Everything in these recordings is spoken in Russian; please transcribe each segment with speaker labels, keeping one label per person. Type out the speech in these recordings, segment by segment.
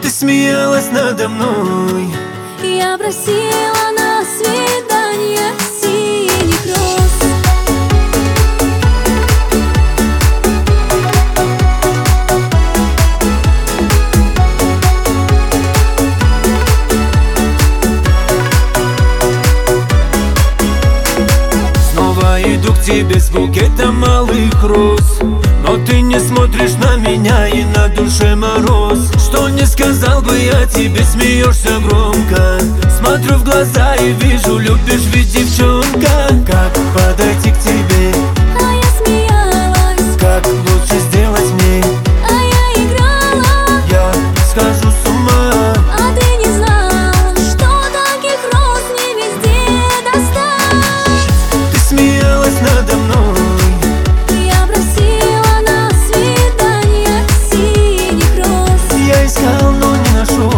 Speaker 1: Ты смеялась надо мной.
Speaker 2: Я просила на свидание синих роз.
Speaker 1: Снова иду к тебе с букетом малых роз, но ты не смотришь на меня, и на душе мороз. Что не сказал бы я тебе, смеешься громко. Смотрю в глаза и вижу, любишь ведь, девчонка. Как подойти к тебе?
Speaker 2: А я смеялась.
Speaker 1: Как лучше сделать мне?
Speaker 2: А я играла.
Speaker 1: Я схожу с ума.
Speaker 2: А ты не знал, что таких роз не везде достать.
Speaker 1: Ты смеялась надо мной.
Speaker 2: Я просила на свидание синих роз.
Speaker 1: Я искал, но не нашел.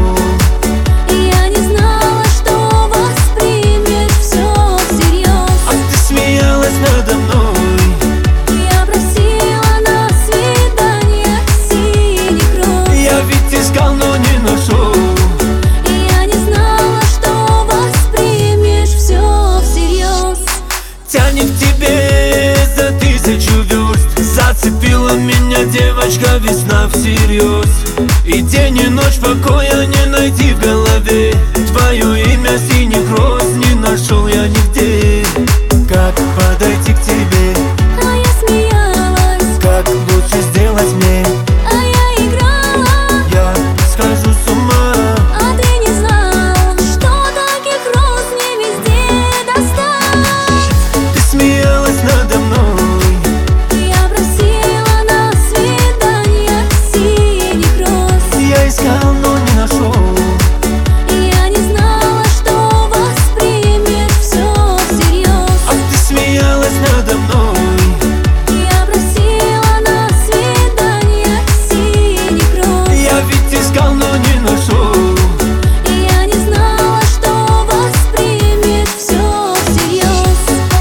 Speaker 2: Я не знала, что воспримешь все всерьез.
Speaker 1: А ты смеялась надо мной.
Speaker 2: Я просила на свидание синих роз.
Speaker 1: Я ведь искал, но не нашел.
Speaker 2: Я не знала, что воспримешь все всерьез.
Speaker 1: Тянет к тебе за 1000 верст. Зацепила меня девочка, весна всерьез. И день и ночь покоя не найти в голове. Твое имя синих роз не нашел я нигде. Как подойти к тебе?
Speaker 2: А я смеялась.
Speaker 1: Как лучше сделать мне?
Speaker 2: А я играла.
Speaker 1: Я схожу с ума.
Speaker 2: А ты не знал, что таких роз не везде достать.
Speaker 1: Ты смеялась надо мной.
Speaker 2: Я просила на свидание синих роз.
Speaker 1: Я искал, но не нашел.
Speaker 2: Я не знала, что воспримешь все всерьез.
Speaker 1: А ты смеялась надо мной.
Speaker 2: Я просила на свидание синих роз.
Speaker 1: Я ведь искал, но не нашел.
Speaker 2: Я не знала, что воспримешь все всерьез.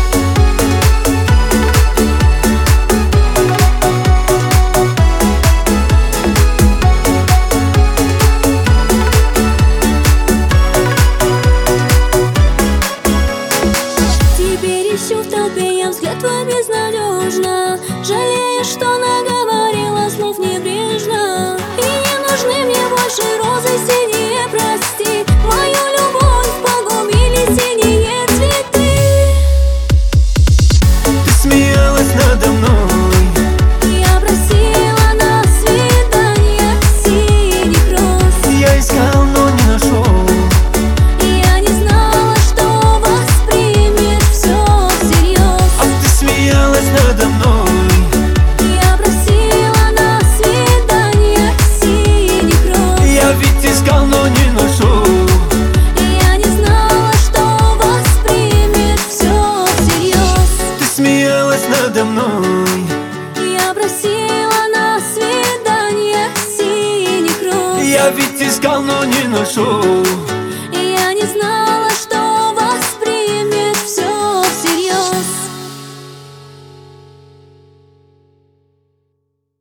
Speaker 2: Теперь ищу в толпе я взгляд твой безнадежно. Жалею, что наговорила слов небрежно. И не нужны мне больше розы синие, прости. Мою любовь погубили синие цветы.
Speaker 1: Ты смеялась надо мной.
Speaker 2: Я просила на свидание синих роз.
Speaker 1: Я искал, но не нашел.
Speaker 2: Я не знала, что воспримешь все всерьез.
Speaker 1: А ты смеялась надо мной.
Speaker 2: Я просила на свидание синих роз.
Speaker 1: Я ведь искал, но не нашел.
Speaker 2: Я не знала, что воспримешь все всерьез.
Speaker 1: Ты смеялась надо мной.
Speaker 2: Я просила на свидание синих роз.
Speaker 1: Я ведь искал, но не нашел.